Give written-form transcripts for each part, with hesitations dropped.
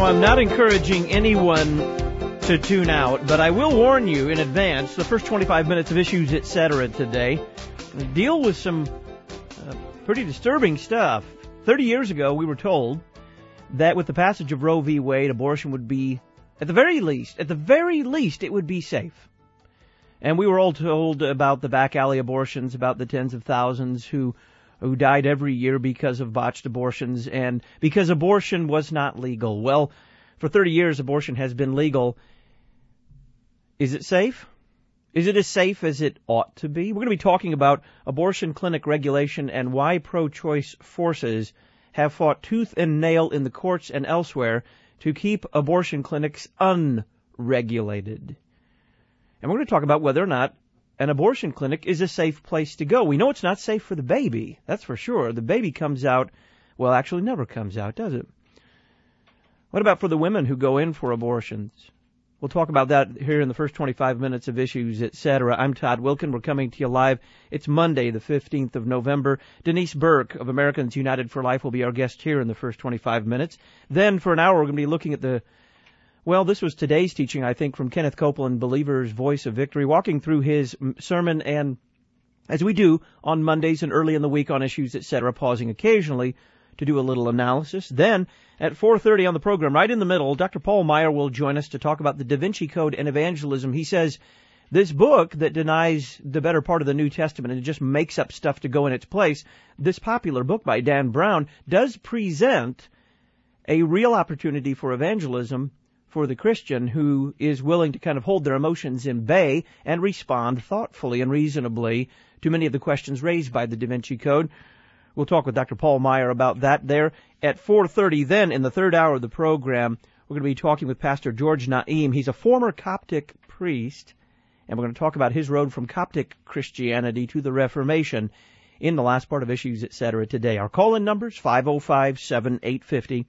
Now, I'm not encouraging anyone to tune out, but I will warn you in advance, the first 25 minutes of Issues, Etc. today deal with some pretty disturbing stuff. 30 years ago, we were told that with the passage of Roe v. Wade, abortion would be, at the very least, it would be safe. And we were all told about the back alley abortions, about the tens of thousands who died every year because of botched abortions and because abortion was not legal. Well, for 30 years, abortion has been legal. Is it safe? Is it as safe as it ought to be? We're going to be talking about abortion clinic regulation and why pro-choice forces have fought tooth and nail in the courts and elsewhere to keep abortion clinics unregulated. And we're going to talk about whether or not an abortion clinic is a safe place to go. We know it's not safe for the baby, that's for sure. The baby comes out, well, actually never comes out, does it? What about for the women who go in for abortions? We'll talk about that here in the first 25 minutes of Issues, Etc. I'm Todd Wilkin. We're coming to you live. It's Monday, the 15th of November. Denise Burke of Americans United for Life will be our guest here in the first 25 minutes. Then for an hour, we're going to be looking at this was today's teaching, I think, from Kenneth Copeland, Believer's Voice of Victory, walking through his sermon, and as we do on Mondays and early in the week on Issues, Etc., pausing occasionally to do a little analysis. Then at 4:30 on the program, right in the middle, Dr. Paul Meier will join us to talk about the Da Vinci Code and evangelism. He says this book that denies the better part of the New Testament and just makes up stuff to go in its place, this popular book by Dan Brown does present a real opportunity for evangelism for the Christian who is willing to kind of hold their emotions in bay and respond thoughtfully and reasonably to many of the questions raised by the Da Vinci Code. We'll talk with Dr. Paul Meier about that there at 4:30. Then, in the third hour of the program, we're going to be talking with Pastor George Naim. He's a former Coptic priest, and we're going to talk about his road from Coptic Christianity to the Reformation in the last part of Issues, Etc. today. Our call-in numbers, 505-7850,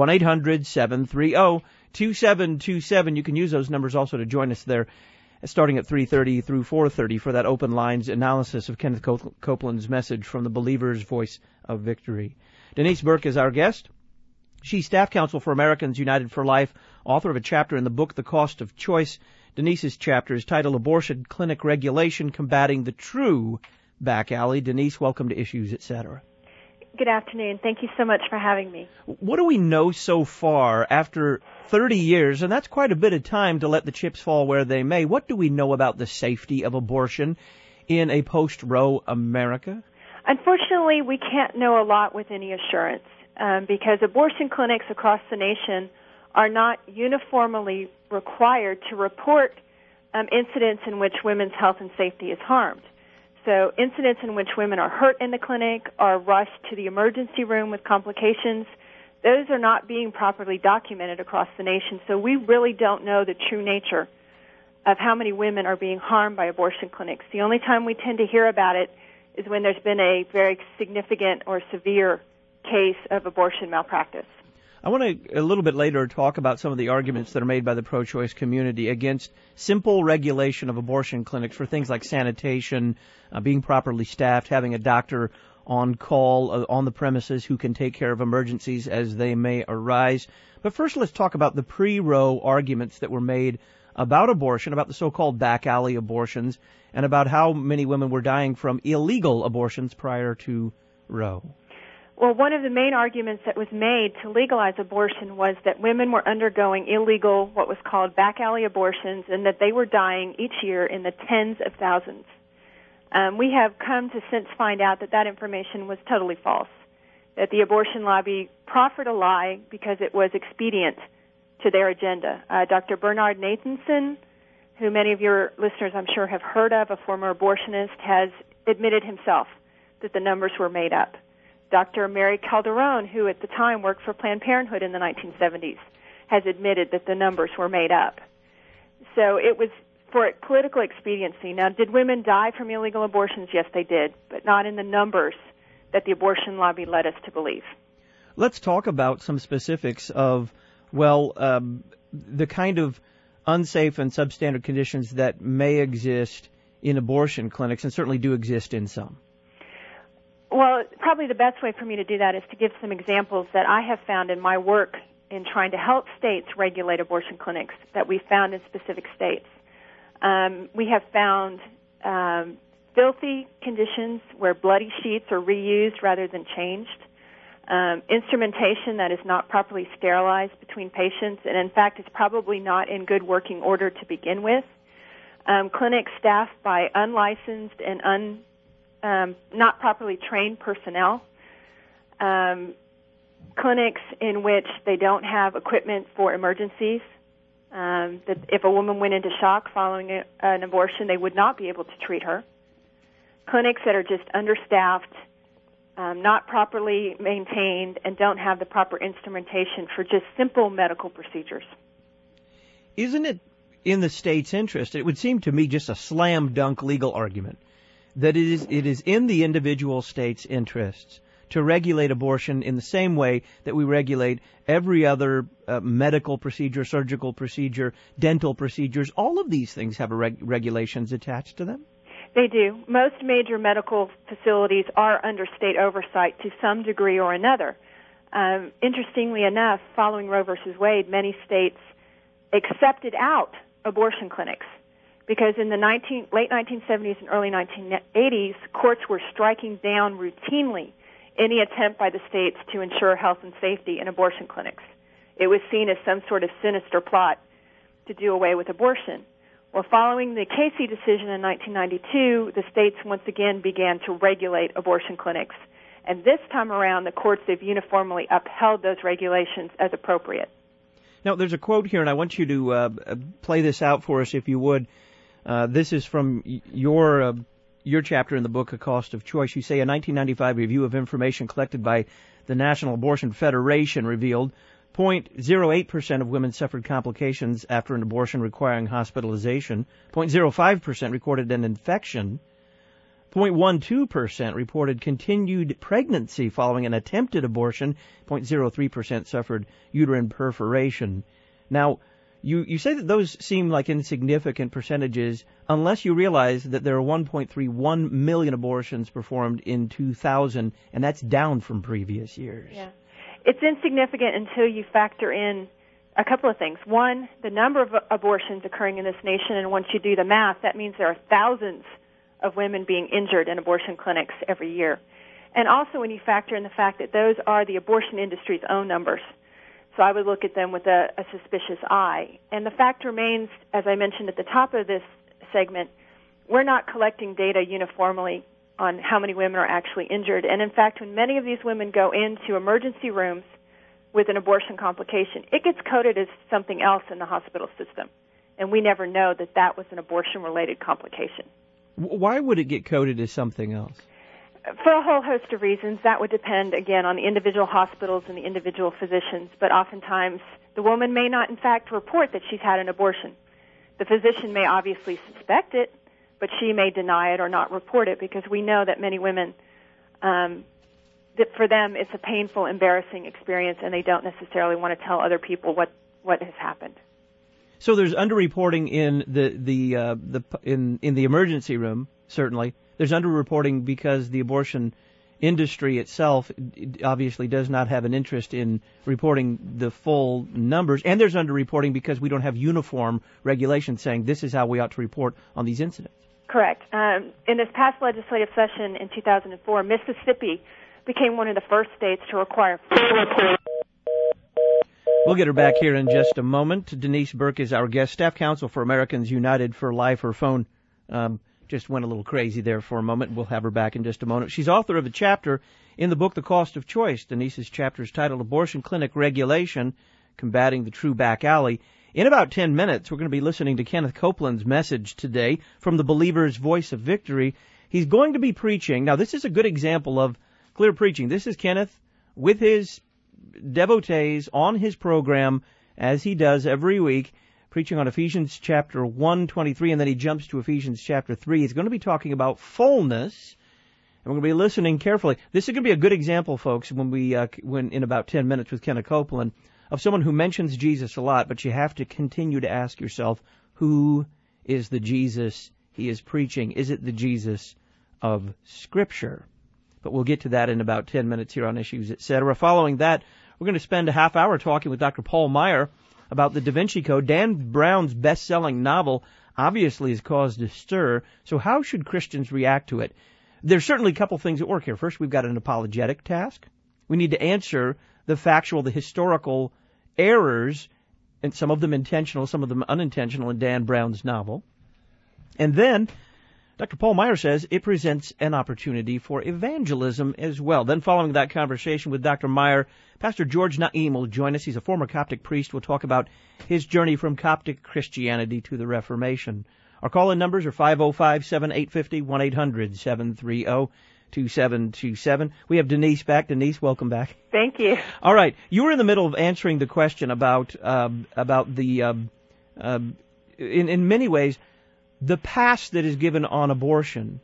1-800-730-2727. You can use those numbers also to join us there, starting at 3:30 through 4:30 for that open lines analysis of Kenneth Copeland's message from the Believer's Voice of Victory. Denise Burke is our guest. She's staff counsel for Americans United for Life, author of a chapter in the book The Cost of Choice. Denise's chapter is titled Abortion Clinic Regulation, Combating the True Back Alley. Denise, welcome to Issues, Etc. Good afternoon. Thank you so much for having me. What do we know so far after 30 years, and that's quite a bit of time to let the chips fall where they may? What do we know about the safety of abortion in a post-Roe America? Unfortunately, we can't know a lot with any assurance because abortion clinics across the nation are not uniformly required to report incidents in which women's health and safety is harmed. So incidents in which women are hurt in the clinic, are rushed to the emergency room with complications, those are not being properly documented across the nation. So we really don't know the true nature of how many women are being harmed by abortion clinics. The only time we tend to hear about it is when there's been a very significant or severe case of abortion malpractice. I want to, a little bit later, talk about some of the arguments that are made by the pro-choice community against simple regulation of abortion clinics for things like sanitation, being properly staffed, having a doctor on call on the premises who can take care of emergencies as they may arise. But first, let's talk about the pre-Roe arguments that were made about abortion, about the so-called back alley abortions, and about how many women were dying from illegal abortions prior to Roe. Well, one of the main arguments that was made to legalize abortion was that women were undergoing illegal, what was called back alley abortions, and that they were dying each year in the tens of thousands. We have come to since find out that that information was totally false, that the abortion lobby proffered a lie because it was expedient to their agenda. Dr. Bernard Nathanson, who many of your listeners I'm sure have heard of, a former abortionist, has admitted himself that the numbers were made up. Dr. Mary Calderon, who at the time worked for Planned Parenthood in the 1970s, has admitted that the numbers were made up. So it was for political expediency. Now, did women die from illegal abortions? Yes, they did, but not in the numbers that the abortion lobby led us to believe. Let's talk about some specifics of, the kind of unsafe and substandard conditions that may exist in abortion clinics and certainly do exist in some. Well, probably the best way for me to do that is to give some examples that I have found in my work in trying to help states regulate abortion clinics that we found in specific states. We have found filthy conditions where bloody sheets are reused rather than changed, instrumentation that is not properly sterilized between patients, and in fact is probably not in good working order to begin with, clinics staffed by unlicensed and not properly trained personnel, clinics in which they don't have equipment for emergencies, that if a woman went into shock following an abortion, they would not be able to treat her, clinics that are just understaffed, not properly maintained, and don't have the proper instrumentation for just simple medical procedures. Isn't it in the state's interest? It would seem to me just a slam dunk legal argument that it is in the individual state's interests to regulate abortion in the same way that we regulate every other medical procedure, surgical procedure, dental procedures. All of these things have regulations attached to them. They do. Most major medical facilities are under state oversight to some degree or another. Interestingly enough, following Roe v. Wade, many states accepted out abortion clinics because in the late 1970s and early 1980s, courts were striking down routinely any attempt by the states to ensure health and safety in abortion clinics. It was seen as some sort of sinister plot to do away with abortion. Well, following the Casey decision in 1992, the states once again began to regulate abortion clinics. And this time around, the courts have uniformly upheld those regulations as appropriate. Now, there's a quote here, and I want you to play this out for us, if you would. This is from your chapter in the book, A Cost of Choice. You say a 1995 review of information collected by the National Abortion Federation revealed 0.08% of women suffered complications after an abortion requiring hospitalization. 0.05% recorded an infection. 0.12% reported continued pregnancy following an attempted abortion. 0.03% suffered uterine perforation. Now, you say that those seem like insignificant percentages unless you realize that there are 1.31 million abortions performed in 2000, and that's down from previous years. Yeah. It's insignificant until you factor in a couple of things. One, the number of abortions occurring in this nation, and once you do the math, that means there are thousands of women being injured in abortion clinics every year. And also when you factor in the fact that those are the abortion industry's own numbers. So I would look at them with a suspicious eye. And the fact remains, as I mentioned at the top of this segment, we're not collecting data uniformly on how many women are actually injured. And in fact, when many of these women go into emergency rooms with an abortion complication, it gets coded as something else in the hospital system. And we never know that that was an abortion-related complication. Why would it get coded as something else? For a whole host of reasons. That would depend, again, on the individual hospitals and the individual physicians. But oftentimes, the woman may not, in fact, report that she's had an abortion. The physician may obviously suspect it, but she may deny it or not report it because we know that many women, that for them it's a painful, embarrassing experience, and they don't necessarily want to tell other people what has happened. So there's underreporting in the emergency room, certainly. There's underreporting because the abortion industry itself obviously does not have an interest in reporting the full numbers, and there's underreporting because we don't have uniform regulations saying this is how we ought to report on these incidents. Correct. In this past legislative session in 2004, Mississippi became one of the first states to require full reporting. We'll get her back here in just a moment. Denise Burke is our guest, staff counsel for Americans United for Life. Her phone just went a little crazy there for a moment. We'll have her back in just a moment. She's author of a chapter in the book, The Cost of Choice. Denise's chapter is titled Abortion Clinic Regulation, Combating the True Back Alley. In about 10 minutes, we're going to be listening to Kenneth Copeland's message today from the Believer's Voice of Victory. He's going to be preaching. Now, this is a good example of clear preaching. This is Kenneth with his devotees on his program, as he does every week, preaching on Ephesians chapter 1:23, and then he jumps to Ephesians chapter 3. He's going to be talking about fullness, and we're going to be listening carefully. This is going to be a good example, folks, when in about 10 minutes with Kenneth Copeland, of someone who mentions Jesus a lot, but you have to continue to ask yourself, who is the Jesus he is preaching? Is it the Jesus of Scripture? But we'll get to that in about 10 minutes here on Issues, Etc. Following that, We're going to spend a half hour talking with Dr. Paul Meier about the Da Vinci Code. Dan Brown's best-selling novel obviously has caused a stir. So how should Christians react to it? There's certainly a couple things at work here. First, we've got an apologetic task. We need to answer the factual, the historical errors, and some of them intentional, some of them unintentional, in Dan Brown's novel. And then Dr. Paul Meier says it presents an opportunity for evangelism as well. Then following that conversation with Dr. Meier, Pastor George Naim will join us. He's a former Coptic priest. We'll talk about his journey from Coptic Christianity to the Reformation. Our call-in numbers are 505-7850, 1-800-730-2727. We have Denise back. Denise, welcome back. Thank you. All right. You were in the middle of answering the question about the in many ways, the pass that is given on abortion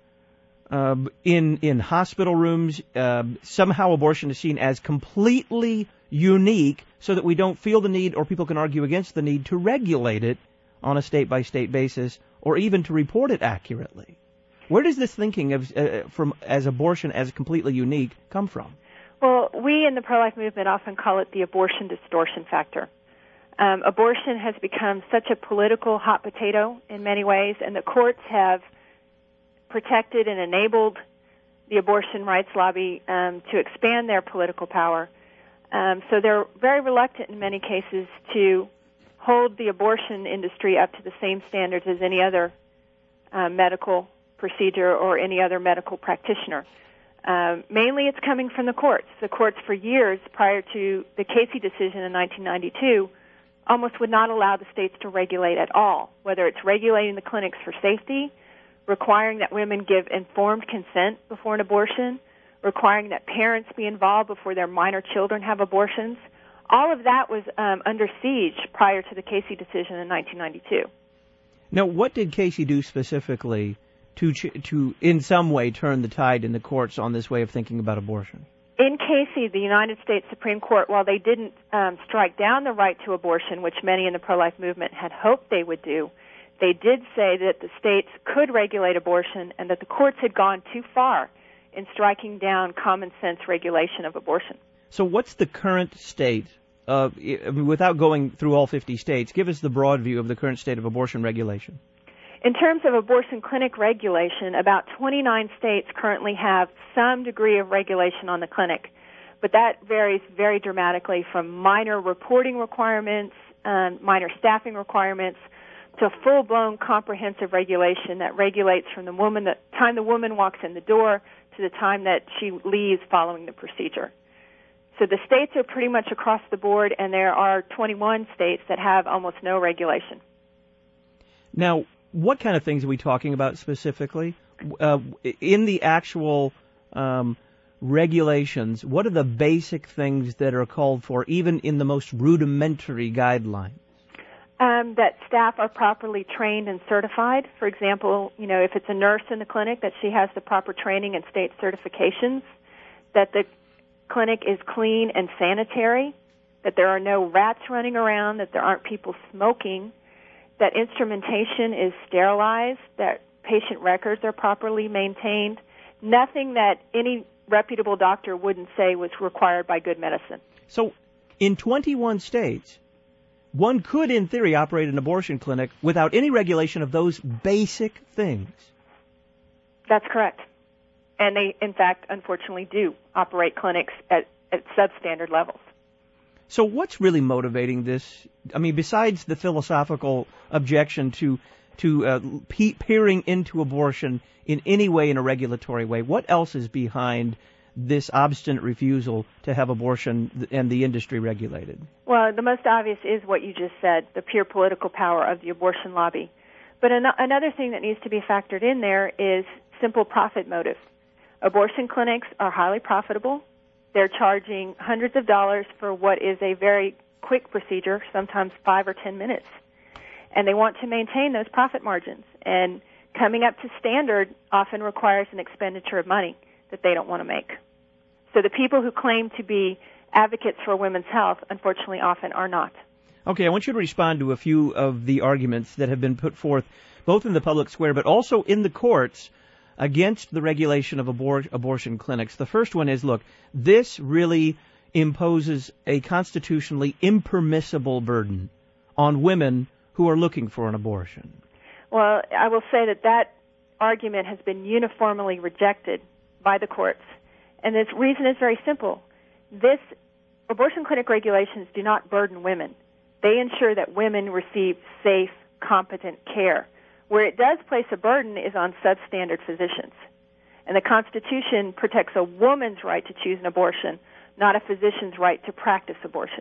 in hospital rooms. Somehow abortion is seen as completely unique, so that we don't feel the need, or people can argue against the need, to regulate it on a state-by-state basis, or even to report it accurately. Where does this thinking of as abortion as completely unique come from? Well, we in the pro-life movement often call it the abortion distortion factor. Abortion has become such a political hot potato in many ways, and the courts have protected and enabled the abortion rights lobby to expand their political power. So they're very reluctant in many cases to hold the abortion industry up to the same standards as any other medical procedure or any other medical practitioner. Mainly it's coming from the courts. The courts for years prior to the Casey decision in 1992 almost would not allow the states to regulate at all, whether it's regulating the clinics for safety, requiring that women give informed consent before an abortion, requiring that parents be involved before their minor children have abortions. All of that was under siege prior to the Casey decision in 1992. Now, what did Casey do specifically to in some way turn the tide in the courts on this way of thinking about abortion? In Casey, the United States Supreme Court, while they didn't strike down the right to abortion, which many in the pro-life movement had hoped they would do, they did say that the states could regulate abortion and that the courts had gone too far in striking down common sense regulation of abortion. So what's the current state, without going through all 50 states, give us the broad view of the current state of abortion regulation. In terms of abortion clinic regulation, about 29 states currently have some degree of regulation on the clinic, but that varies very dramatically from minor reporting requirements, minor staffing requirements, to full-blown comprehensive regulation that regulates from the time the woman walks in the door to the time that she leaves following the procedure. So the states are pretty much across the board, and there are 21 states that have almost no regulation. Now, what kind of things are we talking about specifically? In the actual regulations, what are the basic things that are called for, even in the most rudimentary guidelines? That staff are properly trained and certified. For example, if it's a nurse in the clinic, that she has the proper training and state certifications, that the clinic is clean and sanitary, that there are no rats running around, that there aren't people smoking, that instrumentation is sterilized, that patient records are properly maintained, nothing that any reputable doctor wouldn't say was required by good medicine. So in 21 states, one could, in theory, operate an abortion clinic without any regulation of those basic things. That's correct. And they, in fact, unfortunately do operate clinics at substandard levels. So what's really motivating this? I mean, besides the philosophical objection to peering into abortion in any way, in a regulatory way, what else is behind this obstinate refusal to have abortion and the industry regulated? Well, the most obvious is what you just said, the pure political power of the abortion lobby. But another thing that needs to be factored in there is simple profit motive. Abortion clinics are highly profitable. They're charging hundreds of dollars for what is a very quick procedure, sometimes 5 or 10 minutes. And they want to maintain those profit margins. And coming up to standard often requires an expenditure of money that they don't want to make. So the people who claim to be advocates for women's health, unfortunately, often are not. Okay, I want you to respond to a few of the arguments that have been put forth, both in the public square but also in the courts, against the regulation of abortion clinics. The first one is, look, this really imposes a constitutionally impermissible burden on women who are looking for an abortion? Well, I will say that argument has been uniformly rejected by the courts. And the reason is very simple. Abortion clinic regulations do not burden women. They ensure that women receive safe, competent care. Where it does place a burden is on substandard physicians. And the Constitution protects a woman's right to choose an abortion, not a physician's right to practice abortion.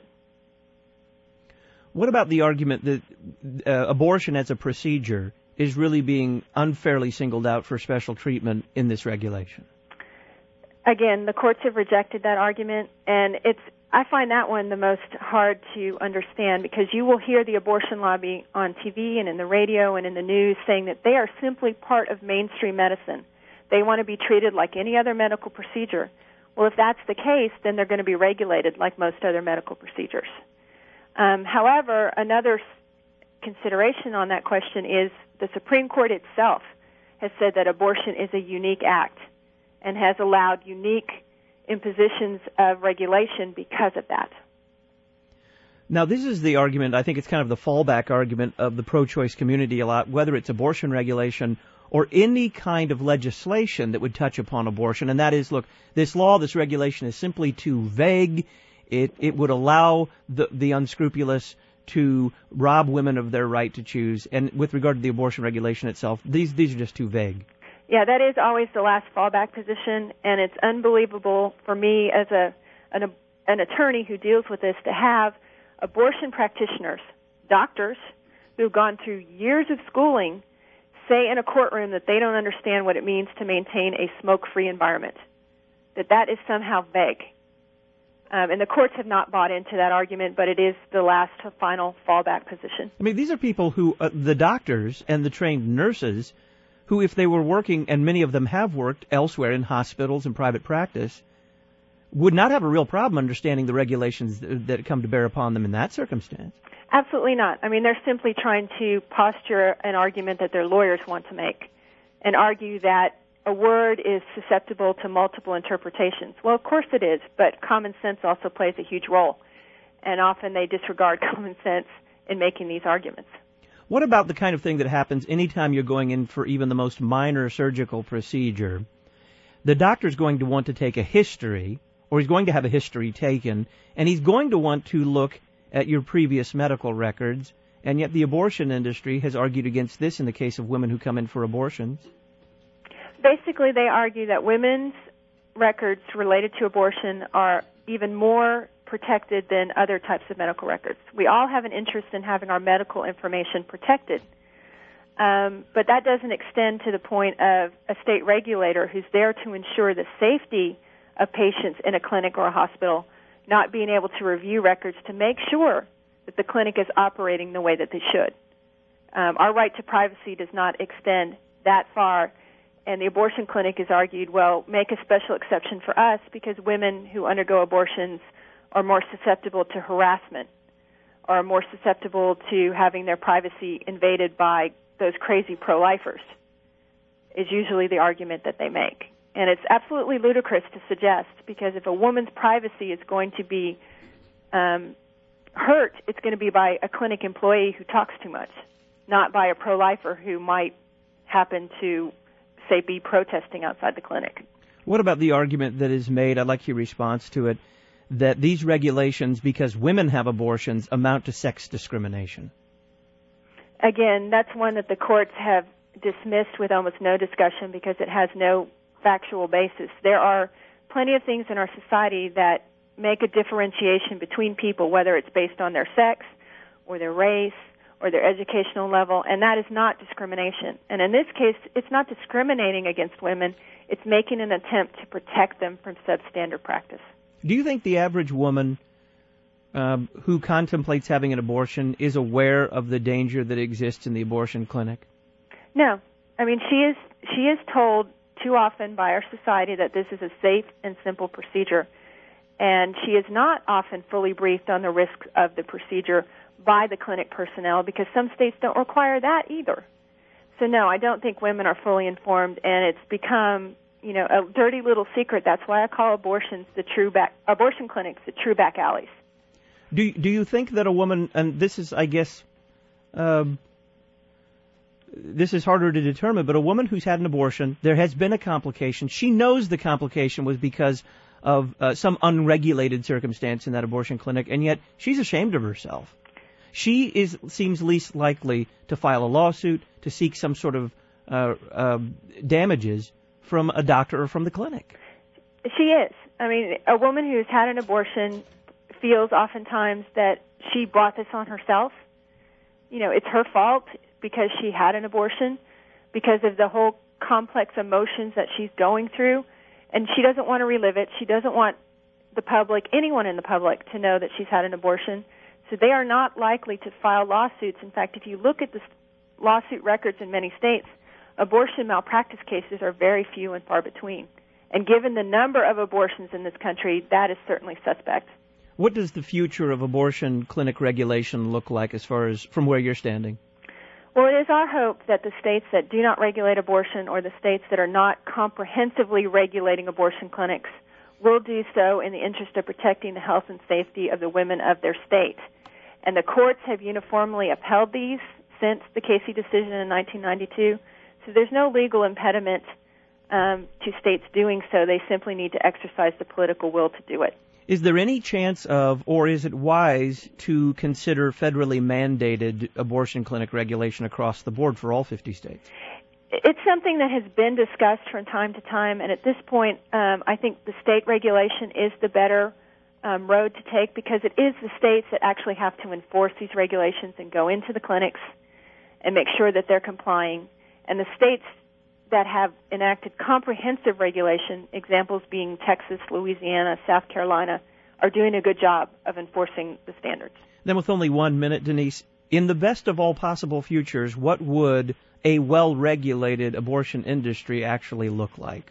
What about the argument that abortion as a procedure is really being unfairly singled out for special treatment in this regulation? Again, the courts have rejected that argument, and I find that one the most hard to understand, because you will hear the abortion lobby on TV and in the radio and in the news saying that they are simply part of mainstream medicine. They want to be treated like any other medical procedure. Well, if that's the case, then they're going to be regulated like most other medical procedures. However, another consideration on that question is the Supreme Court itself has said that abortion is a unique act and has allowed unique impositions of regulation because of that. Now, this is the argument, I think it's kind of the fallback argument of the pro-choice community a lot, whether it's abortion regulation or any kind of legislation that would touch upon abortion, and that is, look, this law, this regulation is simply too vague. It would allow the unscrupulous to rob women of their right to choose. And with regard to the abortion regulation itself, these are just too vague. Yeah, that is always the last fallback position, and it's unbelievable for me as an attorney who deals with this to have abortion practitioners, doctors, who've gone through years of schooling, say in a courtroom that they don't understand what it means to maintain a smoke-free environment, that is somehow vague. And the courts have not bought into that argument, but it is the last final fallback position. I mean, these are people who, the doctors and the trained nurses, who, if they were working, and many of them have worked elsewhere in hospitals and private practice, would not have a real problem understanding the regulations that come to bear upon them in that circumstance. Absolutely not. I mean, they're simply trying to posture an argument that their lawyers want to make and argue that a word is susceptible to multiple interpretations. Well, of course it is, but common sense also plays a huge role, and often they disregard common sense in making these arguments. What about the kind of thing that happens anytime you're going in for even the most minor surgical procedure? The doctor's going to want to take a history, or he's going to have a history taken, and he's going to want to look at your previous medical records, and yet the abortion industry has argued against this in the case of women who come in for abortions. Basically, they argue that women's records related to abortion are even more protected than other types of medical records. We all have an interest in having our medical information protected, but that doesn't extend to the point of a state regulator who's there to ensure the safety of patients in a clinic or a hospital, not being able to review records to make sure that the clinic is operating the way that they should. Our right to privacy does not extend that far, and the abortion clinic has argued, well, make a special exception for us because women who undergo abortions are more susceptible to harassment, or are more susceptible to having their privacy invaded by those crazy pro-lifers, is usually the argument that they make. And it's absolutely ludicrous to suggest, because if a woman's privacy is going to be hurt, it's going to be by a clinic employee who talks too much, not by a pro-lifer who might happen to, say, be protesting outside the clinic. What about the argument that is made, I'd like your response to it, that these regulations, because women have abortions, amount to sex discrimination? Again, that's one that the courts have dismissed with almost no discussion because it has no factual basis. There are plenty of things in our society that make a differentiation between people, whether it's based on their sex or their race or their educational level, and that is not discrimination. And in this case, it's not discriminating against women. It's making an attempt to protect them from substandard practice. Do you think the average woman who contemplates having an abortion is aware of the danger that exists in the abortion clinic? No. I mean, she is told too often by our society that this is a safe and simple procedure, and she is not often fully briefed on the risks of the procedure by the clinic personnel, because some states don't require that either. So no, I don't think women are fully informed, and it's become, a dirty little secret. That's why I call abortion clinics the true back alleys. Do you think that a woman, and this is, I guess, this is harder to determine, but a woman who's had an abortion, there has been a complication. She knows the complication was because of some unregulated circumstance in that abortion clinic, and yet she's ashamed of herself. She seems least likely to file a lawsuit, to seek some sort of damages from a doctor or from the clinic. She is. I mean, a woman who's had an abortion feels oftentimes that she brought this on herself. It's her fault because she had an abortion, because of the whole complex emotions that she's going through, and she doesn't want to relive it. She doesn't want the public, anyone in the public, to know that she's had an abortion. So they are not likely to file lawsuits. In fact, if you look at the lawsuit records in many states, abortion malpractice cases are very few and far between. And given the number of abortions in this country, that is certainly suspect. What does the future of abortion clinic regulation look like as far as from where you're standing? Well, it is our hope that the states that do not regulate abortion, or the states that are not comprehensively regulating abortion clinics, will do so in the interest of protecting the health and safety of the women of their state. And the courts have uniformly upheld these since the Casey decision in 1992. So there's no legal impediment to states doing so. They simply need to exercise the political will to do it. Is there any chance of, or is it wise to consider federally mandated abortion clinic regulation across the board for all 50 states? It's something that has been discussed from time to time, and at this point, I think the state regulation is the better road to take, because it is the states that actually have to enforce these regulations and go into the clinics and make sure that they're complying. And the states that have enacted comprehensive regulation, examples being Texas, Louisiana, South Carolina, are doing a good job of enforcing the standards. Then with only 1 minute, Denise, in the best of all possible futures, what would a well-regulated abortion industry actually look like?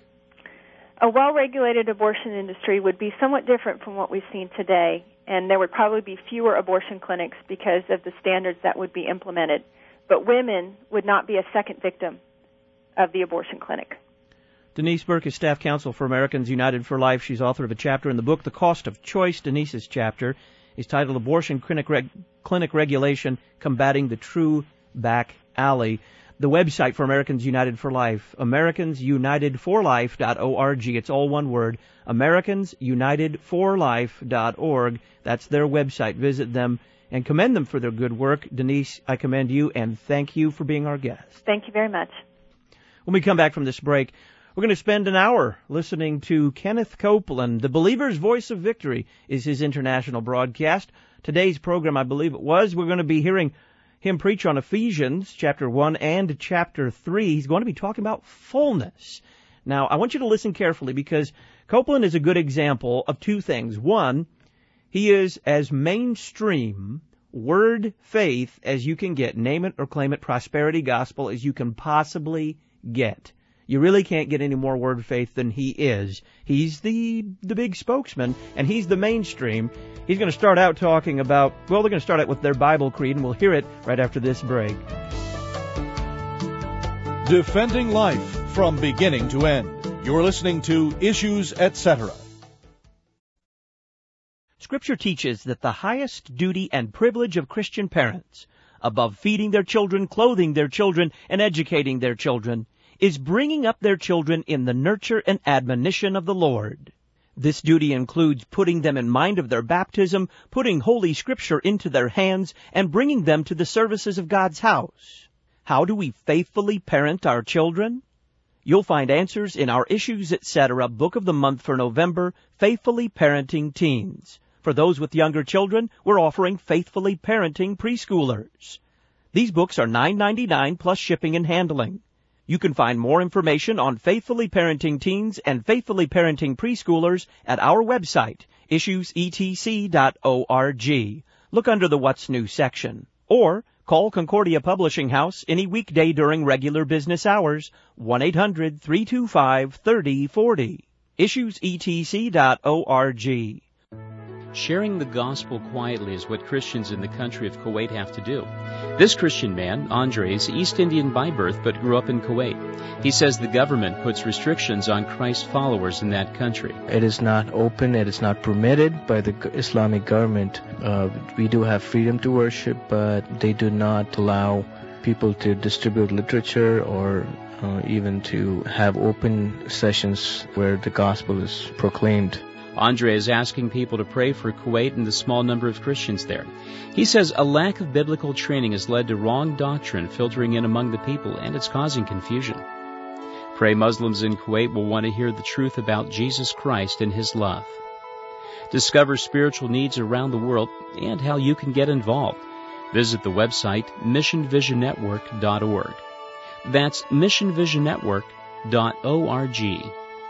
A well-regulated abortion industry would be somewhat different from what we've seen today, and there would probably be fewer abortion clinics because of the standards that would be implemented. But women would not be a second victim of the abortion clinic. Denise Burke is staff counsel for Americans United for Life. She's author of a chapter in the book, The Cost of Choice. Denise's chapter is titled Abortion Clinic Regulation, Combating the True Back Alley. The website for Americans United for Life, AmericansUnitedForLife.org. It's all one word, AmericansUnitedForLife.org. That's their website. Visit them and commend them for their good work. Denise, I commend you and thank you for being our guest. Thank you very much. When we come back from this break, we're going to spend an hour listening to Kenneth Copeland. The Believer's Voice of Victory is his international broadcast. Today's program, I believe it was, we're going to be hearing him preach on Ephesians chapter 1 and chapter 3. He's going to be talking about fullness. Now, I want you to listen carefully, because Copeland is a good example of two things. One, he is as mainstream word faith as you can get, name it or claim it, prosperity gospel as you can possibly get. You really can't get any more word faith than he is. He's the big spokesman, and he's the mainstream. He's going to start out talking about, well, they're going to start out with their Bible creed, and we'll hear it right after this break. Defending life from beginning to end. You're listening to Issues, Etc. Scripture teaches that the highest duty and privilege of Christian parents, above feeding their children, clothing their children, and educating their children, is bringing up their children in the nurture and admonition of the Lord. This duty includes putting them in mind of their baptism, putting Holy Scripture into their hands, and bringing them to the services of God's house. How do we faithfully parent our children? You'll find answers in our Issues, Etc. Book of the Month for November, Faithfully Parenting Teens. For those with younger children, we're offering Faithfully Parenting Preschoolers. These books are $9.99 plus shipping and handling. You can find more information on Faithfully Parenting Teens and Faithfully Parenting Preschoolers at our website, issuesetc.org. Look under the What's New section. Or call Concordia Publishing House any weekday during regular business hours, 1-800-325-3040. issuesetc.org. Sharing the gospel quietly is what Christians in the country of Kuwait have to do. This Christian man, Andre, is East Indian by birth but grew up in Kuwait. He says the government puts restrictions on Christ followers in that country. It is not open, it is not permitted by the Islamic government. We do have freedom to worship, but they do not allow people to distribute literature or even to have open sessions where the gospel is proclaimed. Andre is asking people to pray for Kuwait and the small number of Christians there. He says a lack of biblical training has led to wrong doctrine filtering in among the people, and it's causing confusion. Pray Muslims in Kuwait will want to hear the truth about Jesus Christ and His love. Discover spiritual needs around the world and how you can get involved. Visit the website missionvisionnetwork.org. That's missionvisionnetwork.org.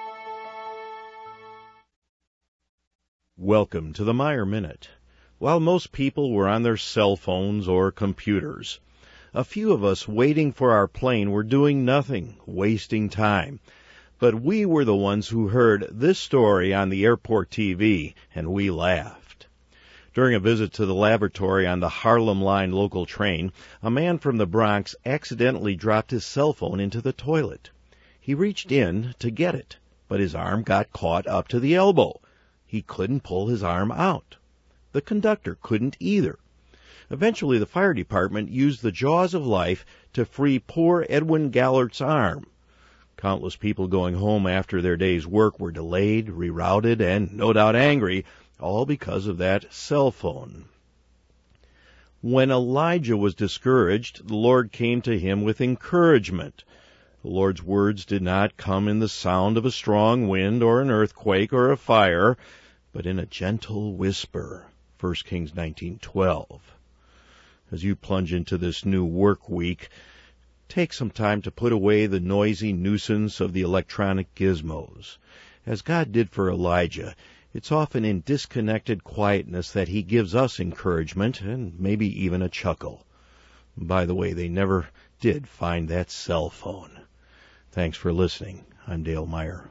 Welcome to the Meyer Minute. While most people were on their cell phones or computers, a few of us waiting for our plane were doing nothing, wasting time. But we were the ones who heard this story on the airport TV, and we laughed. During a visit to the laboratory on the Harlem Line local train, a man from the Bronx accidentally dropped his cell phone into the toilet. He reached in to get it, but his arm got caught up to the elbow. He couldn't pull his arm out. The conductor couldn't either. Eventually, the fire department used the jaws of life to free poor Edwin Gallert's arm. Countless people going home after their day's work were delayed, rerouted, and no doubt angry, all because of that cell phone. When Elijah was discouraged, the Lord came to him with encouragement. The Lord's words did not come in the sound of a strong wind or an earthquake or a fire, but in a gentle whisper. 1 Kings 19:12. As you plunge into this new work week, take some time to put away the noisy nuisance of the electronic gizmos. As God did for Elijah, it's often in disconnected quietness that He gives us encouragement and maybe even a chuckle. By the way, they never did find that cell phone. Thanks for listening. I'm Dale Meyer.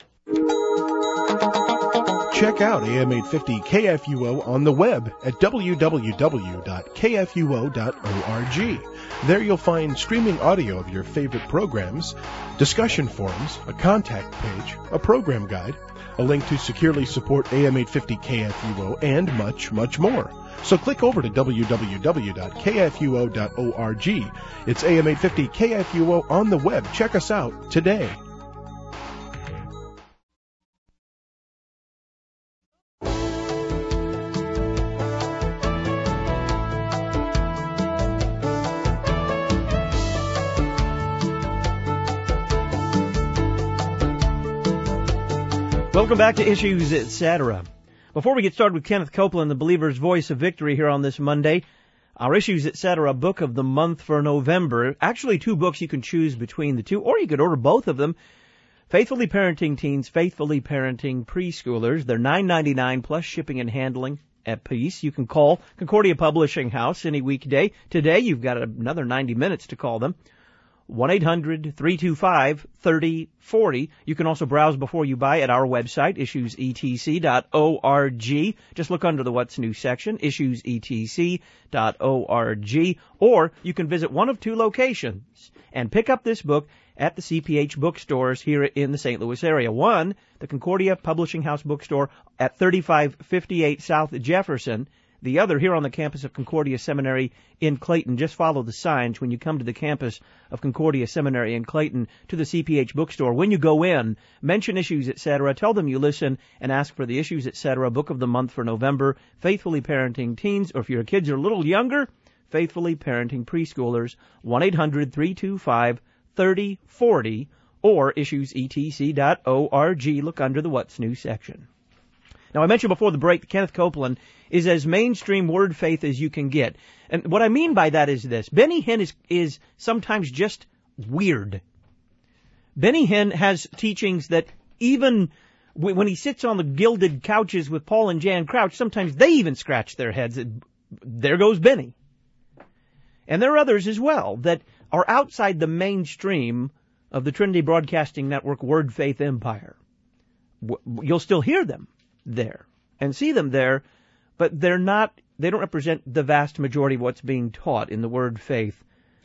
Check out AM 850 KFUO on the web at www.kfuo.org. There you'll find streaming audio of your favorite programs, discussion forums, a contact page, a program guide, a link to securely support AM 850 KFUO, and much, much more. So click over to www.kfuo.org. It's AM 850 KFUO on the web. Check us out today. Welcome back to Issues, Etc. Before we get started with Kenneth Copeland, the Believer's Voice of Victory here on this Monday, our Issues, Etc. book of the month for November. Actually, two books you can choose between the two, or you could order both of them. Faithfully Parenting Teens, Faithfully Parenting Preschoolers. They're $9.99 plus shipping and handling at peace. You can call Concordia Publishing House any weekday. Today, you've got another 90 minutes to call them. 1-800-325-3040. You can also browse before you buy at our website, issuesetc.org. Just look under the What's New section, issuesetc.org. Or you can visit one of two locations and pick up this book at the CPH bookstores here in the St. Louis area. One, the Concordia Publishing House bookstore at 3558 South Jefferson. The other here on the campus of Concordia Seminary in Clayton. Just follow the signs when you come to the campus of Concordia Seminary in Clayton to the CPH bookstore. When you go in, mention Issues, Etc. Tell them you listen and ask for the Issues, Etc. book of the month for November. Faithfully Parenting Teens, or if your kids are a little younger, Faithfully Parenting Preschoolers. 1-800-325-3040 or issuesetc.org. Look under the What's New section. Now, I mentioned before the break that Kenneth Copeland is as mainstream word faith as you can get. And what I mean by that is this. Benny Hinn is sometimes just weird. Benny Hinn has teachings that even when he sits on the gilded couches with Paul and Jan Crouch, sometimes they even scratch their heads. There goes Benny. And there are others as well that are outside the mainstream of the Trinity Broadcasting Network word faith empire. You'll still hear them there and see them there, but they don't represent the vast majority of what's being taught in the word faith.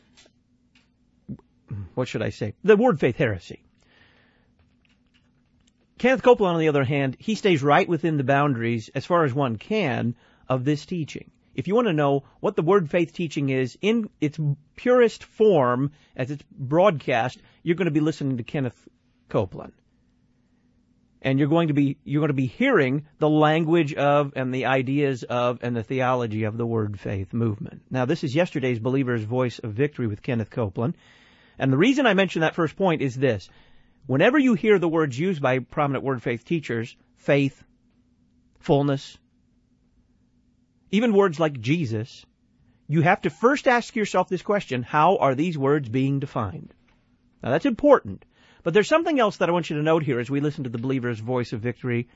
What should I say? The word faith heresy. Kenneth Copeland, on the other hand, he stays right within the boundaries, as far as one can, of this teaching. If you want to know what the word faith teaching is in its purest form, as it's broadcast, you're going to be listening to Kenneth Copeland. And you're going to be hearing the language of and the ideas of and the theology of the word faith movement. Now, this is yesterday's Believer's Voice of Victory with Kenneth Copeland. And the reason I mention that first point is this. Whenever you hear the words used by prominent word faith teachers, faith, fullness, even words like Jesus, you have to first ask yourself this question: how are these words being defined? Now, that's important. But there's something else that I want you to note here as we listen to the Believer's Voice of Victory.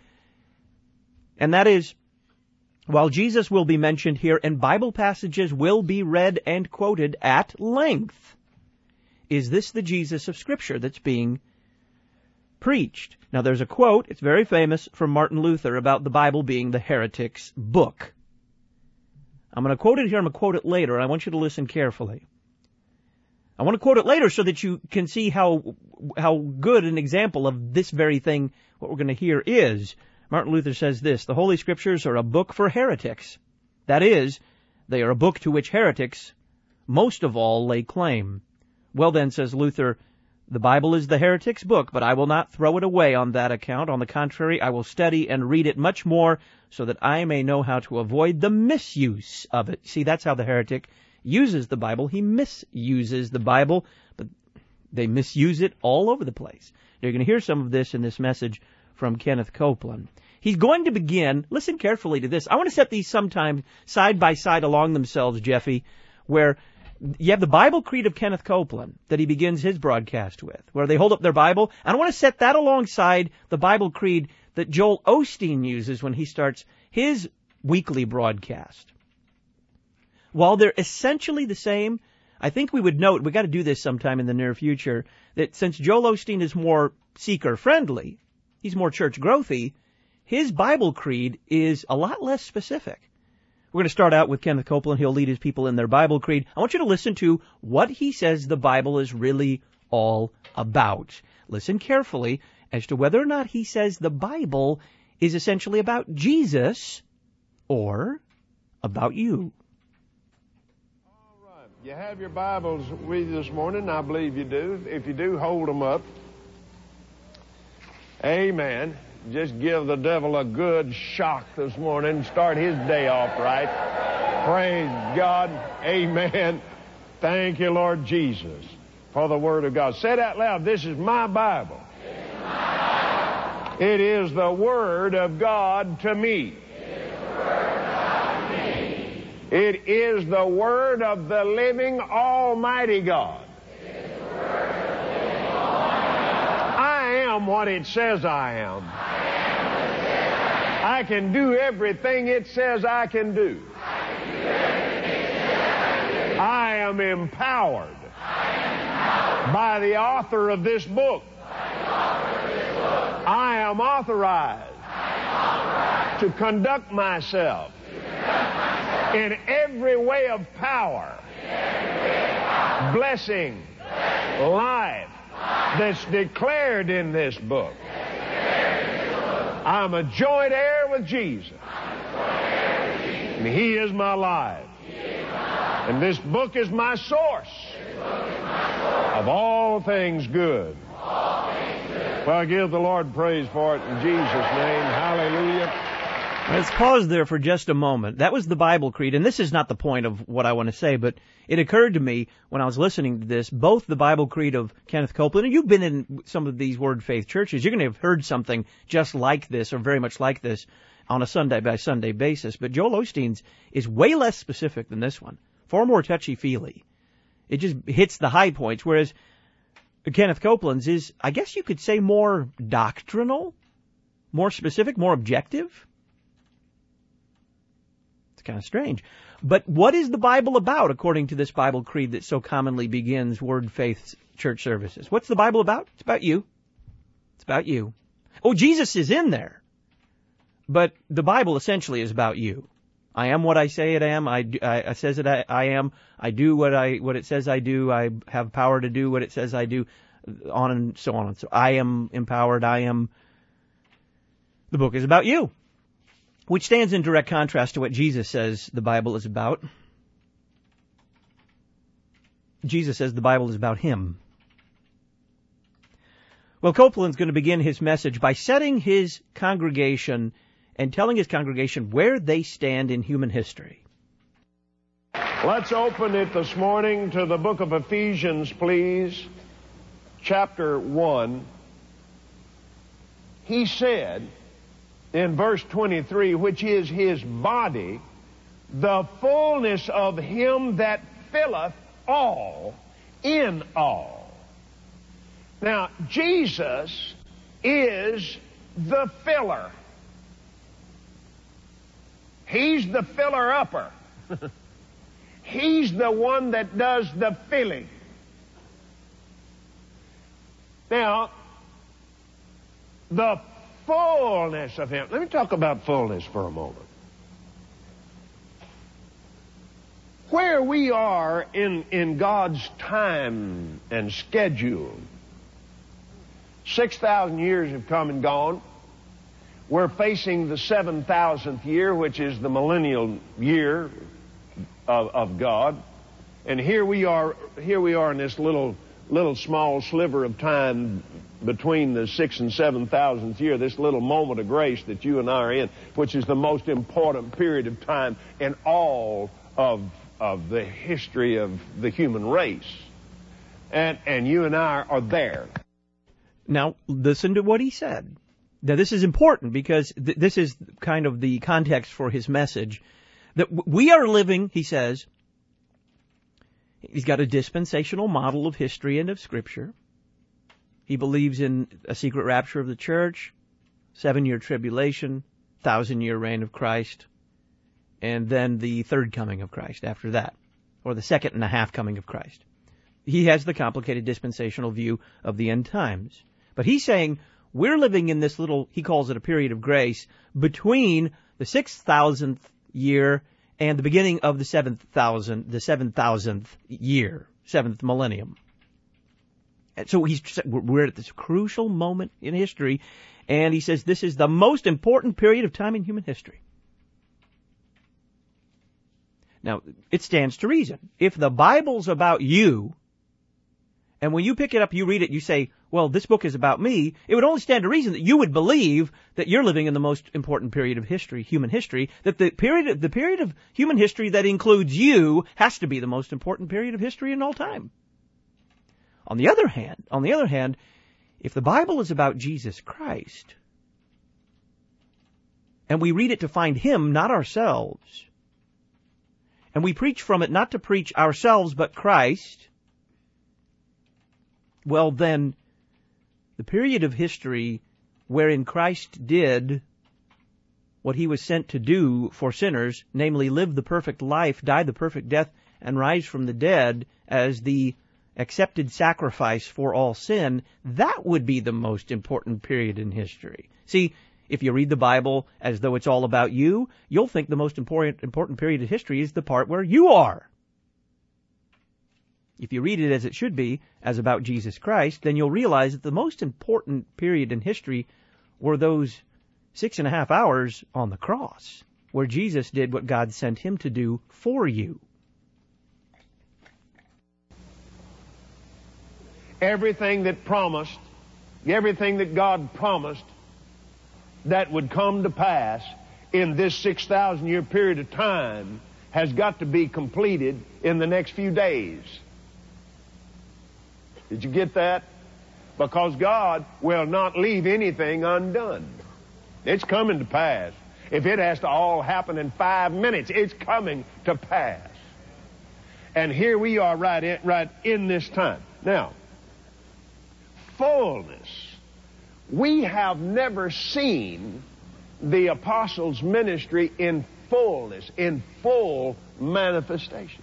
And that is, while Jesus will be mentioned here and Bible passages will be read and quoted at length, is this the Jesus of Scripture that's being preached? Now, there's a quote, it's very famous, from Martin Luther about the Bible being the heretic's book. I'm going to quote it here, I'm going to quote it later. I want you to listen carefully. I want to quote it later so that you can see how good an example of this very thing, what we're going to hear, is. Martin Luther says this: the Holy Scriptures are a book for heretics. That is, they are a book to which heretics most of all lay claim. Well then, says Luther, the Bible is the heretic's book, but I will not throw it away on that account. On the contrary, I will study and read it much more so that I may know how to avoid the misuse of it. See, that's how the heretic uses the Bible. He misuses the Bible, but they misuse it all over the place. You're going to hear some of this in this message from Kenneth Copeland. He's going to begin, listen carefully to this. I want to set these sometime side by side along themselves, Jeffy, where you have the Bible Creed of Kenneth Copeland that he begins his broadcast with, where they hold up their Bible. And I want to set that alongside the Bible Creed that Joel Osteen uses when he starts his weekly broadcast. While they're essentially the same, I think we would note, we got to do this sometime in the near future, that since Joel Osteen is more seeker-friendly, he's more church-growthy, his Bible Creed is a lot less specific. We're going to start out with Kenneth Copeland. He'll lead his people in their Bible Creed. I want you to listen to what he says the Bible is really all about. Listen carefully as to whether or not he says the Bible is essentially about Jesus or about you. All right. You have your Bibles with you this morning. I believe you do. If you do, hold them up. Amen. Just give the devil a good shock this morning. Start his day off right. Praise God. Amen. Thank you, Lord Jesus, for the Word of God. Say it out loud. This is my Bible. It is the Word of God to me. It is the Word of the living Almighty God. I am what it says I am. I can do everything it says I can do. I am empowered by the author of this book. I am authorized to conduct myself in every way of power, blessing, life that's declared in this book. I'm a joint heir with Jesus. And He is my life. And this book is my source of all things good. Well, give the Lord praise for it in Jesus' name. Hallelujah. Let's pause there for just a moment. That was the Bible Creed, and this is not the point of what I want to say, but it occurred to me when I was listening to this, both the Bible Creed of Kenneth Copeland, and you've been in some of these Word Faith churches, you're going to have heard something just like this, or very much like this, on a Sunday-by-Sunday basis, but Joel Osteen's is way less specific than this one, far more touchy-feely. It just hits the high points, whereas Kenneth Copeland's is, I guess you could say, more doctrinal, more specific, more objective. It's kind of strange. But what is the Bible about, according to this Bible Creed that so commonly begins Word Faith church services? What's the Bible about? It's about you. It's about you. Oh, Jesus is in there. But the Bible essentially is about you. I am what I say it am. I says it I am. I do what it says I do. I have power to do what it says I do, on and so on. So I am empowered. The book is about you, which stands in direct contrast to what Jesus says the Bible is about. Jesus says the Bible is about him. Well, Copeland's going to begin his message by setting his congregation and telling his congregation where they stand in human history. Let's open it this morning to the book of Ephesians, please. Chapter 1. He said in verse 23, which is his body, the fullness of him that filleth all in all. Now, Jesus is the filler. He's the filler-upper. He's the one that does the filling. Now, the fullness of him. Let me talk about fullness for a moment. Where we are in God's time and schedule, 6,000 years have come and gone. We're facing the 7,000th year, which is the millennial year of God. And here we are in this little small sliver of time between the 6,000th and 7,000th year, this little moment of grace that you and I are in, which is the most important period of time in all of the history of the human race. And you and I are there. Now, listen to what he said. Now, this is important because this is kind of the context for his message. That we are living, he says, he's got a dispensational model of history and of Scripture. He believes in a secret rapture of the church, 7-year tribulation, 1,000-year reign of Christ, and then the third coming of Christ after that, or the second and a half coming of Christ. He has the complicated dispensational view of the end times. But he's saying we're living in this little, he calls it a period of grace, between the 6,000th year and the beginning of the 7,000th year, 7th millennium. And so we're at this crucial moment in history, and he says this is the most important period of time in human history. Now, it stands to reason. If the Bible's about you, and when you pick it up, you read it, you say, well, this book is about me, it would only stand to reason that you would believe that you're living in the most important period of history, human history, that the period of human history that includes you has to be the most important period of history in all time. On the other hand, if the Bible is about Jesus Christ, and we read it to find him, not ourselves, and we preach from it not to preach ourselves but Christ, well then, the period of history wherein Christ did what he was sent to do for sinners, namely live the perfect life, die the perfect death, and rise from the dead as the accepted sacrifice for all sin, that would be the most important period in history. See, if you read the Bible as though it's all about you, you'll think the most important period of history is the part where you are. If you read it as it should be, as about Jesus Christ, then you'll realize that the most important period in history were those 6.5 hours on the cross, where Jesus did what God sent him to do for you. Everything that God promised that would come to pass in this 6,000-year period of time has got to be completed in the next few days. Did you get that? Because God will not leave anything undone. It's coming to pass. If it has to all happen in 5 minutes, it's coming to pass. And here we are right in this time. Now, fullness. We have never seen the apostles' ministry in fullness, in full manifestation.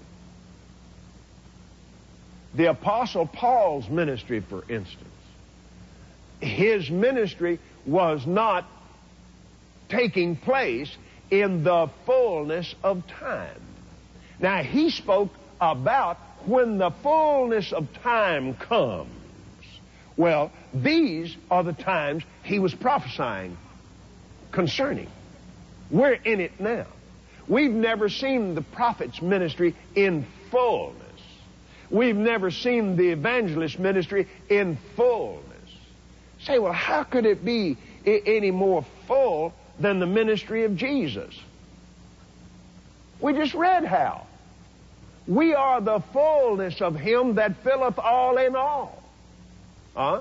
The Apostle Paul's ministry, for instance, his ministry was not taking place in the fullness of time. Now, he spoke about when the fullness of time comes. Well, these are the times he was prophesying concerning. We're in it now. We've never seen the prophet's ministry in fullness. We've never seen the evangelist ministry in fullness. Say, well, how could it be any more full than the ministry of Jesus? We just read how. We are the fullness of him that filleth all in all. Huh?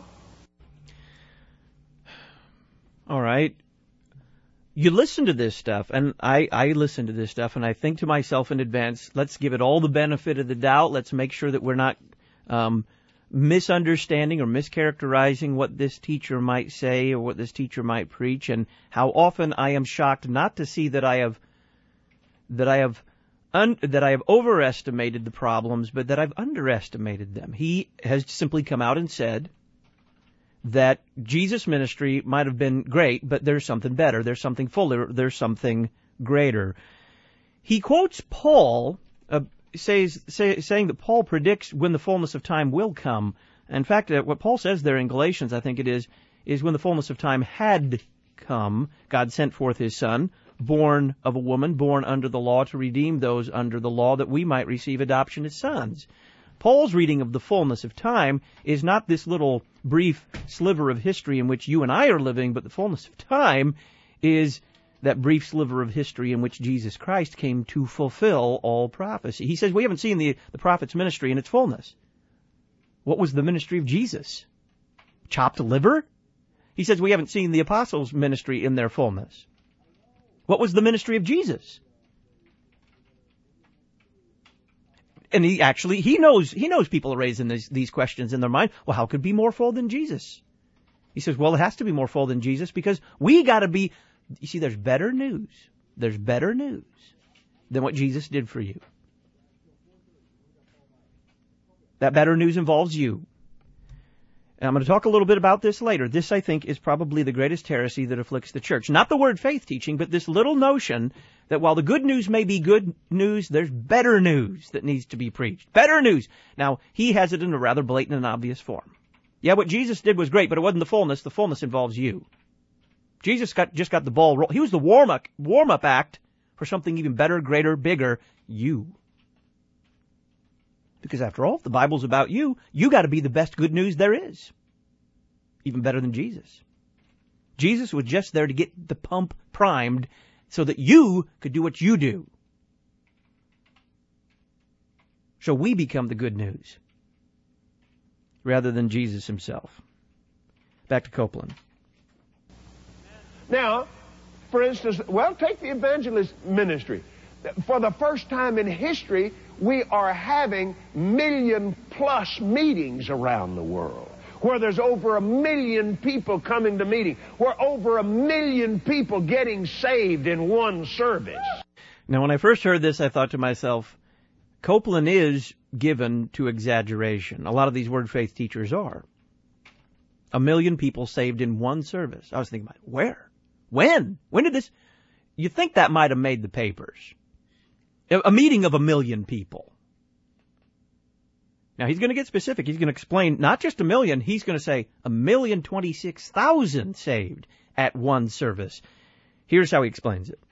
All right. You listen to this stuff, and I listen to this stuff, and I think to myself in advance, let's give it all the benefit of the doubt. Let's make sure that we're not misunderstanding or mischaracterizing what this teacher might say or what this teacher might preach. And how often I am shocked not to see that I have overestimated the problems, but that I've underestimated them. He has simply come out and said that Jesus' ministry might have been great, but there's something better, there's something fuller, there's something greater. He quotes Paul, saying that Paul predicts when the fullness of time will come. In fact, what Paul says there in Galatians, I think it is when the fullness of time had come, God sent forth his Son, born of a woman, born under the law, to redeem those under the law, that we might receive adoption as sons. Paul's reading of the fullness of time is not this little brief sliver of history in which you and I are living, but the fullness of time is that brief sliver of history in which Jesus Christ came to fulfill all prophecy. He says we haven't seen the prophet's ministry in its fullness. What was the ministry of Jesus? Chopped liver? He says we haven't seen the apostles' ministry in their fullness. What was the ministry of Jesus? And he knows people are raising these questions in their mind. Well, how could it be more full than Jesus? He says, well, it has to be more full than Jesus because we got to be. You see, there's better news. There's better news than what Jesus did for you. That better news involves you. And I'm going to talk a little bit about this later. This, I think, is probably the greatest heresy that afflicts the church. Not the word faith teaching, but this little notion that while the good news may be good news, there's better news that needs to be preached. Better news. Now, he has it in a rather blatant and obvious form. Yeah, what Jesus did was great, but it wasn't the fullness. The fullness involves you. Jesus just got the ball rolling. He was the warm-up act for something even better, greater, bigger, you. Because after all, if the Bible's about you, you got to be the best good news there is. Even better than Jesus. Jesus was just there to get the pump primed so that you could do what you do. So we become the good news rather than Jesus himself. Back to Copeland. Now, for instance, take the evangelist ministry. For the first time in history, we are having million-plus meetings around the world, where there's over 1 million people coming to meeting, where over 1 million people getting saved in one service. Now, when I first heard this, I thought to myself, Copeland is given to exaggeration. A lot of these word faith teachers are. 1 million people saved in one service. I was thinking, where? When? When did this? You think that might have made the papers. A meeting of 1 million people. Now, he's going to get specific. He's going to explain not just 1 million. He's going to say 1,026,000 saved at one service. Here's how he explains it.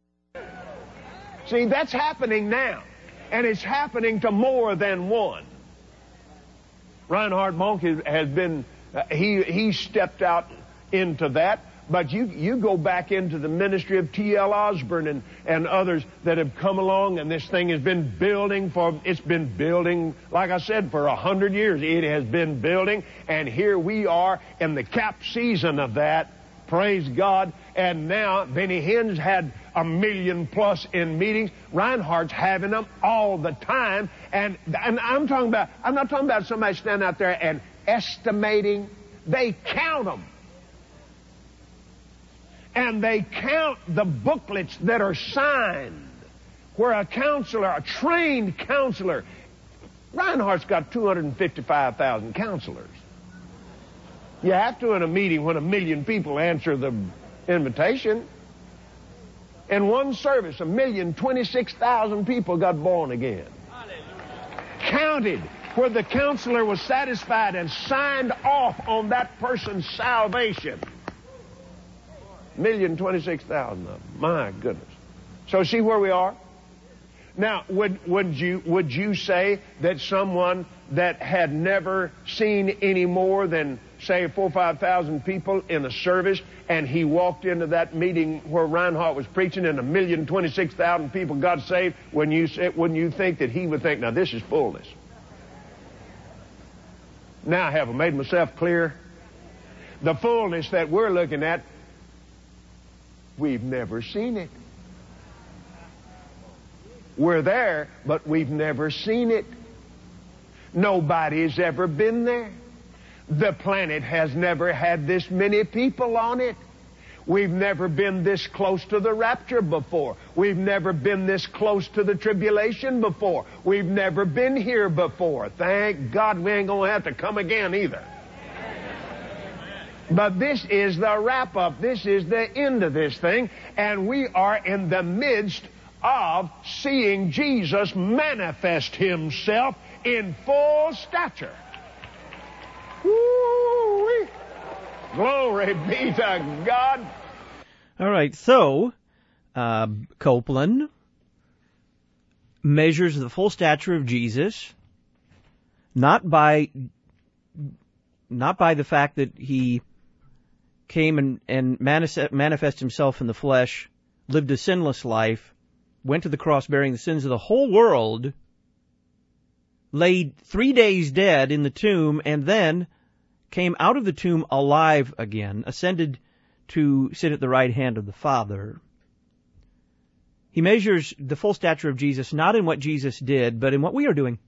See, that's happening now. And it's happening to more than one. Reinhard Bonnke has been, he stepped out into that. But you go back into the ministry of T.L. Osborne and others that have come along, and this thing has been building like I said, for 100 years. It has been building, and here we are in the cap season of that. Praise God. And now Benny Hinn's had 1 million plus in meetings. Reinhardt's having them all the time. And I'm not talking about somebody standing out there and estimating. They count them. And they count the booklets that are signed, where a trained counselor, Reinhardt's got 255,000 counselors. You have to in a meeting when 1 million people answer the invitation. In one service, 1,026,000 people got born again. Counted, where the counselor was satisfied and signed off on that person's salvation. 1,026,000 of them. My goodness. So see where we are? Now, would you say that someone that had never seen any more than, say, 4,000 or 5,000 people in a service, and he walked into that meeting where Reinhardt was preaching and 1,026,000 people got saved, wouldn't you think that he would think, now this is fullness? Now, have I made myself clear? The fullness that we're looking at, we've never seen it. We're there, but we've never seen it. Nobody's ever been there. The planet has never had this many people on it. We've never been this close to the rapture before. We've never been this close to the tribulation before. We've never been here before. Thank God we ain't going to have to come again either. But this is the wrap-up. This is the end of this thing. And we are in the midst of seeing Jesus manifest himself in full stature. Woo-wee. Glory be to God. All right, so Copeland measures the full stature of Jesus not by the fact that he came and manifest himself in the flesh, lived a sinless life, went to the cross bearing the sins of the whole world, laid 3 days dead in the tomb, and then came out of the tomb alive again, ascended to sit at the right hand of the Father. He measures the full stature of Jesus not in what Jesus did, but in what we are doing.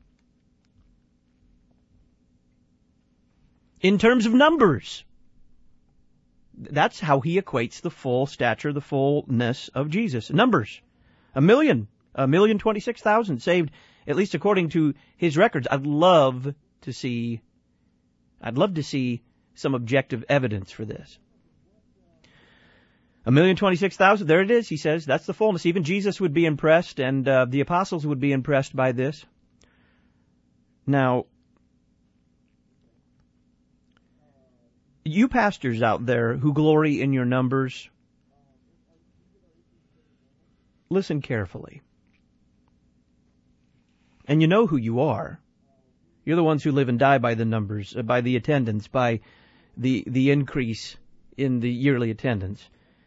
In terms of numbers. That's how he equates the full stature, the fullness of Jesus. Numbers. 1,026,000 saved, at least according to his records. I'd love to see some objective evidence for this. 1,026,000, there it is, he says. That's the fullness. Even Jesus would be impressed, and the apostles would be impressed by this. Now, you pastors out there who glory in your numbers, listen carefully. And you know who you are. You're the ones who live and die by the numbers, by the attendance, by the increase in the yearly attendance.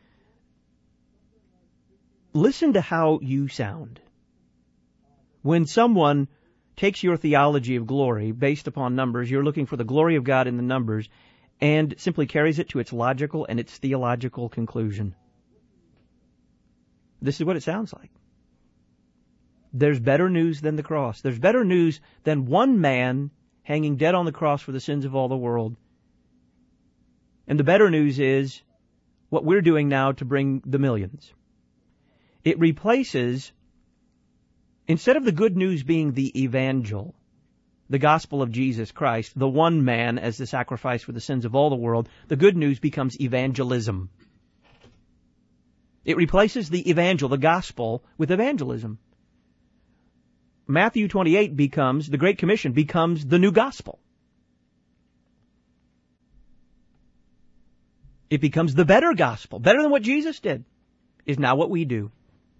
Listen to how you sound. When someone takes your theology of glory based upon numbers, you're looking for the glory of God in the numbers, and simply carries it to its logical and its theological conclusion. This is what it sounds like. There's better news than the cross. There's better news than one man hanging dead on the cross for the sins of all the world. And the better news is what we're doing now to bring the millions. It replaces, instead of the good news being the evangel, the gospel of Jesus Christ, the one man as the sacrifice for the sins of all the world, the good news becomes evangelism. It replaces the evangel, the gospel, with evangelism. Matthew 28 becomes, the Great Commission becomes the new gospel. It becomes the better gospel, better than what Jesus did, is now what we do.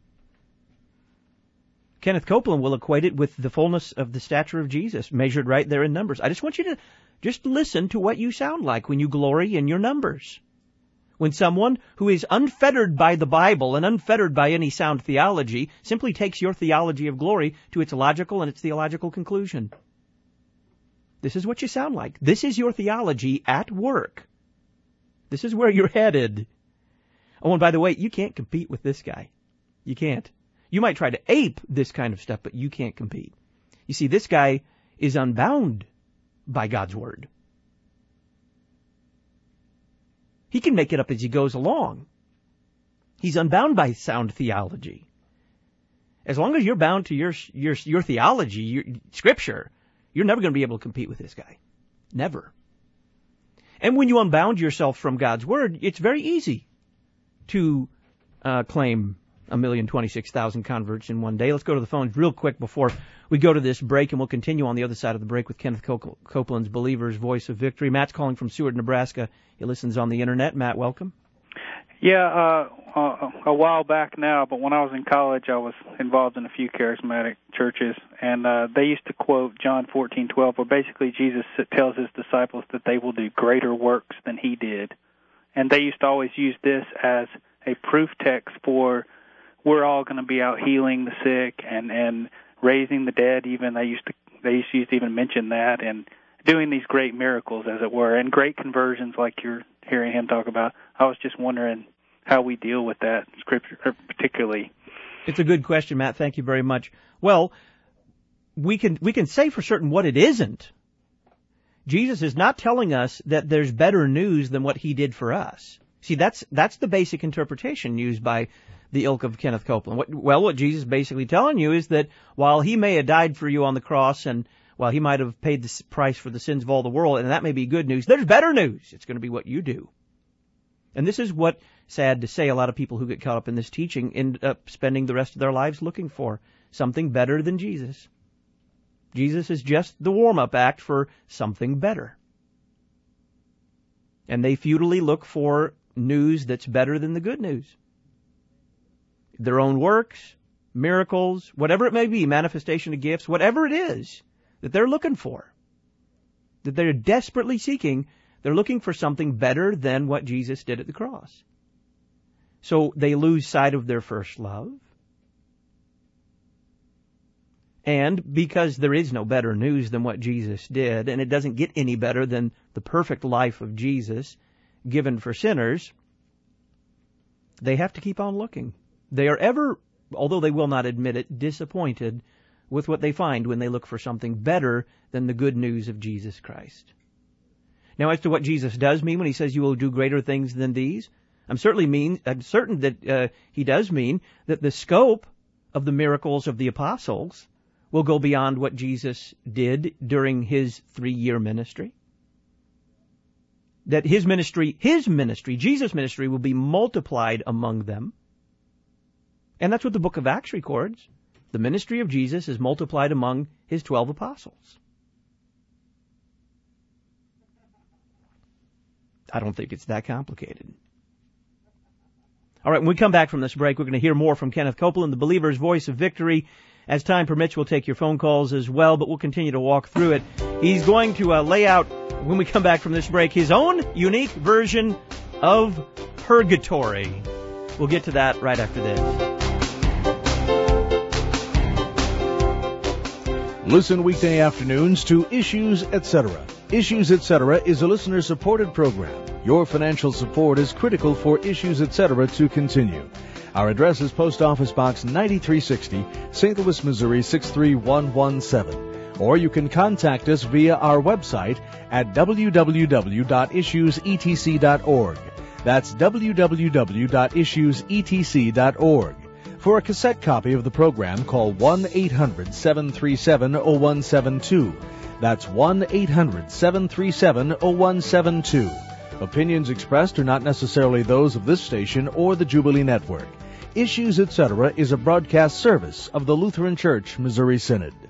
Kenneth Copeland will equate it with the fullness of the stature of Jesus, measured right there in numbers. I just want you to just listen to what you sound like when you glory in your numbers. When someone who is unfettered by the Bible and unfettered by any sound theology simply takes your theology of glory to its logical and its theological conclusion. This is what you sound like. This is your theology at work. This is where you're headed. Oh, and by the way, you can't compete with this guy. You can't. You might try to ape this kind of stuff, but you can't compete. You see, this guy is unbound by God's Word. He can make it up as he goes along. He's unbound by sound theology. As long as you're bound to your theology, your Scripture, you're never going to be able to compete with this guy. Never. And when you unbound yourself from God's Word, it's very easy to claim 1,026,000 converts in one day. Let's go to the phones real quick before we go to this break, and we'll continue on the other side of the break with Kenneth Copeland's Believer's Voice of Victory. Matt's calling from Seward, Nebraska. He listens on the Internet. Matt, welcome. Yeah, a while back now, but when I was in college, I was involved in a few charismatic churches, and they used to quote John 14:12, where basically Jesus tells his disciples that they will do greater works than he did. And they used to always use this as a proof text for we're all going to be out healing the sick and raising the dead. Even they used to even mention that, and doing these great miracles, as it were, and great conversions like you're hearing him talk about. I was just wondering how we deal with that scripture particularly. It's a good question, Matt. Thank you very much. Well, we can say for certain what it isn't. Jesus is not telling us that there's better news than what he did for us. See, that's the basic interpretation used by the ilk of Kenneth Copeland. What Jesus is basically telling you is that while he may have died for you on the cross, and while he might have paid the price for the sins of all the world, and that may be good news, there's better news. It's going to be what you do. And this is what, sad to say, a lot of people who get caught up in this teaching end up spending the rest of their lives looking for something better than Jesus. Jesus is just the warm-up act for something better. And they futilely look for news that's better than the good news. Their own works, miracles, whatever it may be, manifestation of gifts, whatever it is that they're looking for, that they're desperately seeking, they're looking for something better than what Jesus did at the cross. So they lose sight of their first love. And because there is no better news than what Jesus did, and it doesn't get any better than the perfect life of Jesus given for sinners, they have to keep on looking. They are ever, although they will not admit it, disappointed with what they find when they look for something better than the good news of Jesus Christ. Now, as to what Jesus does mean when he says you will do greater things than these, I'm certain that he does mean that the scope of the miracles of the apostles will go beyond what Jesus did during his 3-year ministry. That his ministry, Jesus' ministry, will be multiplied among them. And that's what the book of Acts records. The ministry of Jesus is multiplied among his 12 apostles. I don't think it's that complicated. All right, when we come back from this break, we're going to hear more from Kenneth Copeland, the Believer's Voice of Victory. As time permits, we'll take your phone calls as well, but we'll continue to walk through it. He's going to lay out, when we come back from this break, his own unique version of purgatory. We'll get to that right after this. Listen weekday afternoons to Issues Etc. Issues Etc. is a listener-supported program. Your financial support is critical for Issues Etc. to continue. Our address is Post Office Box 9360, St. Louis, Missouri 63117. Or you can contact us via our website at www.issuesetc.org. That's www.issuesetc.org. For a cassette copy of the program, call 1-800-737-0172. That's 1-800-737-0172. Opinions expressed are not necessarily those of this station or the Jubilee Network. Issues Etc. is a broadcast service of the Lutheran Church Missouri Synod.